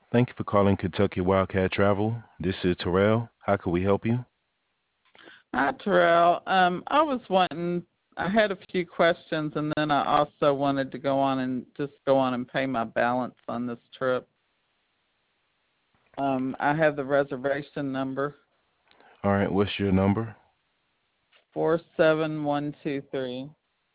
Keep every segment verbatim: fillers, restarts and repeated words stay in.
Thank you for calling Kentucky Wildcat Travel. This is Terrell. How can we help you? Hi, Terrell. Um, I was wanting, I had a few questions, and then I also wanted to go on and just go on and pay my balance on this trip. Um, I have the reservation number All right, what's your number? four seven one two three.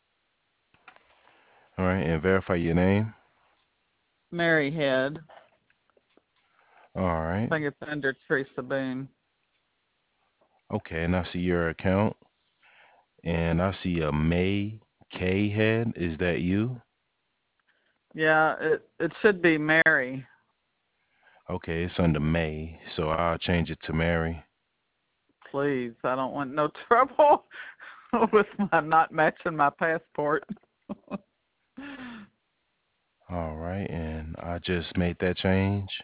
All right, and verify your name. Maryhead. All right. I think it's under Teresa Boone. Okay, and I see your account, and I see a May K head. Is that you? Yeah, it it should be Mary. Okay, it's under May, so I'll change it to Mary. Please, I don't want no trouble with my not matching my passport. All right, and I just made that change.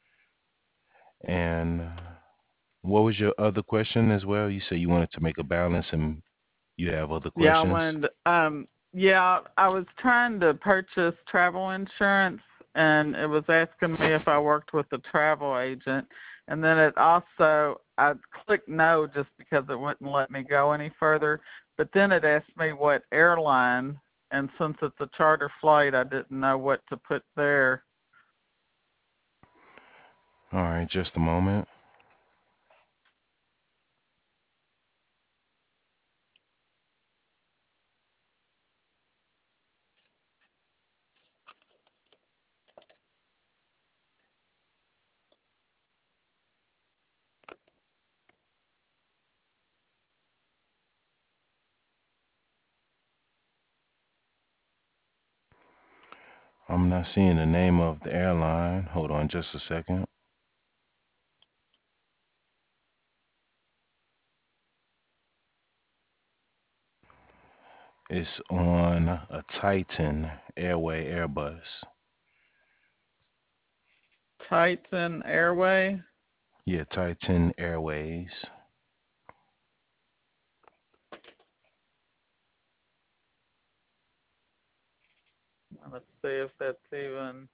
And uh, what was your other question as well? You said you wanted to make a balance and you have other Yeah, questions? when um yeah, I was trying to purchase travel insurance and it was asking me if I worked with a travel agent, and then it also I clicked no just because it wouldn't let me go any further, but then it asked me what airline, and since it's a charter flight I didn't know what to put there. All right, just a moment. I'm not seeing the name of the airline. Hold on just a second. It's on a Titan Airway Airbus. Titan Airway. Yeah, Titan Airways. Let's see if that's even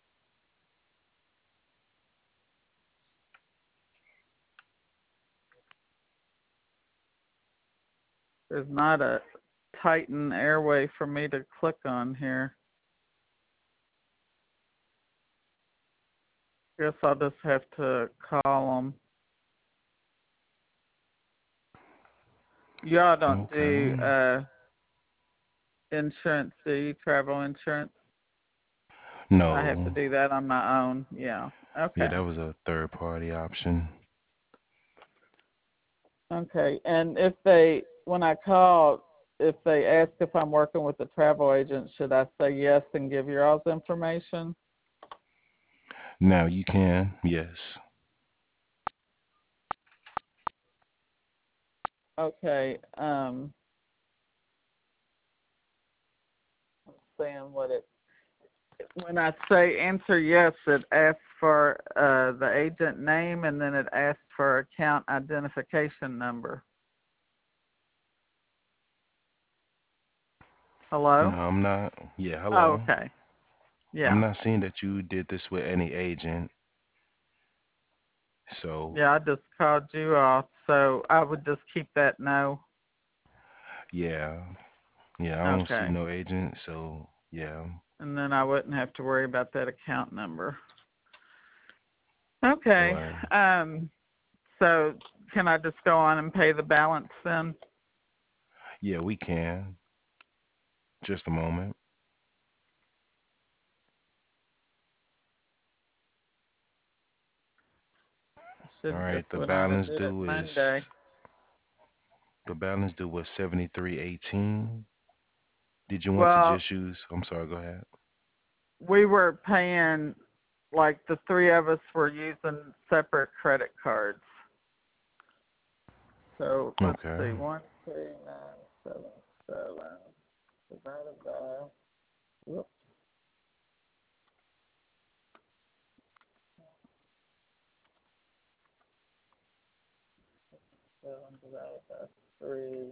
there's not a Titan Airway for me to click on here. Guess I'll just have to call them. Y'all don't do Okay. uh insurance, do you? Travel insurance? I have to No. do that on my own. Yeah. Yeah, Okay. that was a third party option. Okay. And if they, when I call, if they ask if I'm working with a travel agent, should I say yes and give your all's information? Now you can, yes. Okay. Um, I'm seeing what it. When I say answer yes, it asks for uh, the agent name, and then it asks for account identification number. No, Hello? I'm not. Yeah, Oh, hello. okay. I'm Yeah. not seeing that you did this with any agent. So, Yeah, I just called you off, so I would just keep that no. yeah. Yeah, I don't see Okay. no agent. So, yeah. And then I wouldn't have to worry about that account number. Okay. Or, Um, so can I just go on and pay the balance then? yeah, we can. Just a moment. I All should right, just the went on and balance did it due Monday. is the balance due was seventy-three eighteen. Did you want to Well, just use? I'm sorry, go ahead. we were paying, like the three of us were using separate credit cards. So let's Okay. see, one three nine seven seven divided by, whoops, seven divided by three,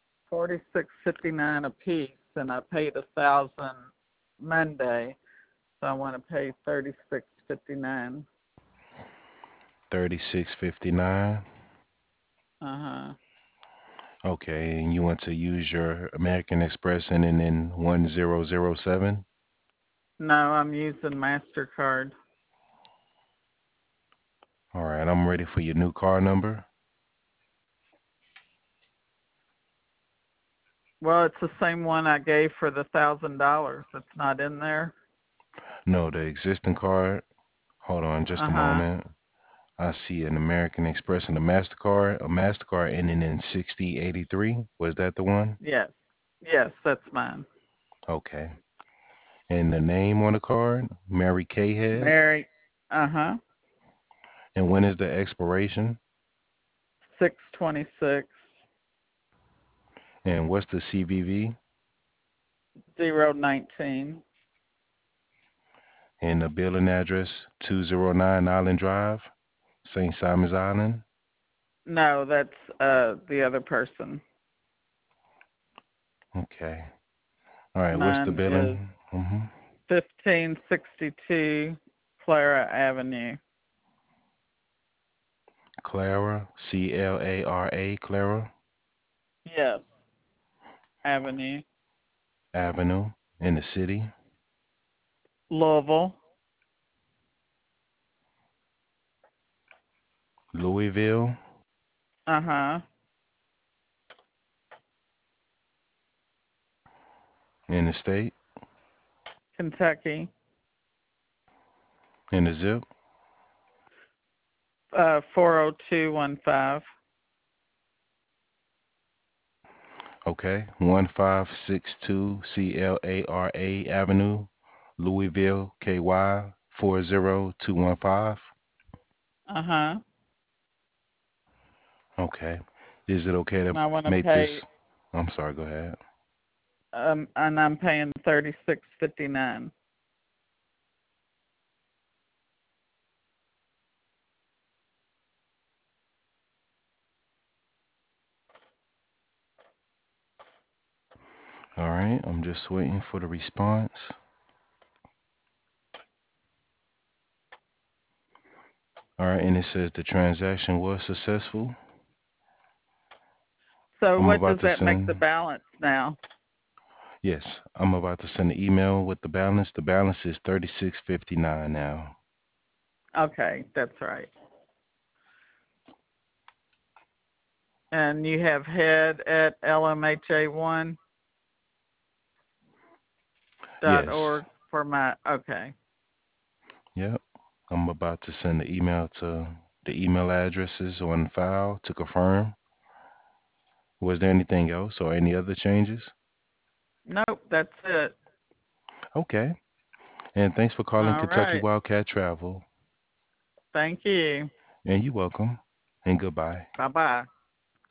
forty-six fifty-nine a piece, and I paid a thousand Monday. So I want to pay thirty six fifty nine. thirty-six fifty-nine. Uh huh. Okay, and you want to use your American Express and then in one zero zero seven? No, I'm using Mastercard. All right, I'm ready for your new car number. Well, it's the same one I gave for the thousand dollars. It's not in there. No, the existing card. Hold on just Uh a huh. moment. I see an American Express and a MasterCard, a MasterCard ending in sixty eighty-three. Was that the one? Yes. Yes, that's mine. Okay. And the name on the card, Mary Kay Head. Mary. Uh huh. And when is the expiration? Six twenty six And what's the C V V? zero nineteen. And the billing address, two oh nine Island Drive, Saint Simons Island. No, that's uh the other person. Okay. All right, what's the Mine is billing? hmm fifteen sixty two Clara Avenue. Clara, C L A R A, Clara Yes. Avenue. Avenue in the city. Louisville. Louisville Uh huh. in the state. Kentucky. In the zip. Uh four oh two one five. Okay. one five six two C L A R A Avenue, Louisville, K Y four zero two one five. Uh huh. Okay. Is it okay to And I want to make pay this? I'm sorry, go ahead. um and I'm paying thirty six fifty nine. All right. I'm just waiting for the response. All right. And it says the transaction was successful. So I'm what about does to that make the send, balance now? yes, I'm about to send an email with the balance. The balance is thirty-six fifty-nine now. Okay, that's right. And you have head at L M H A one dot Yes. org for my okay. Yep. I'm about to send the email to the email addresses on file to confirm. Was there anything else or any other changes? Nope, that's it. Okay. And thanks for calling All Kentucky right. Wildcat Travel. Thank you. And you're welcome. And goodbye. Bye bye.